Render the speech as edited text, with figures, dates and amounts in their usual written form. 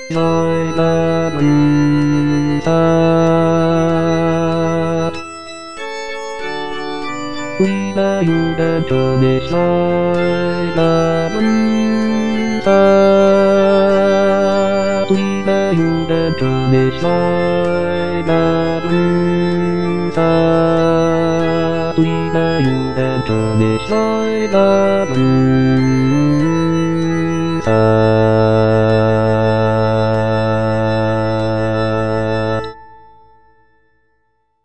Silent. We the you the journey silent. We the you the journey silent. We the you the journey silent.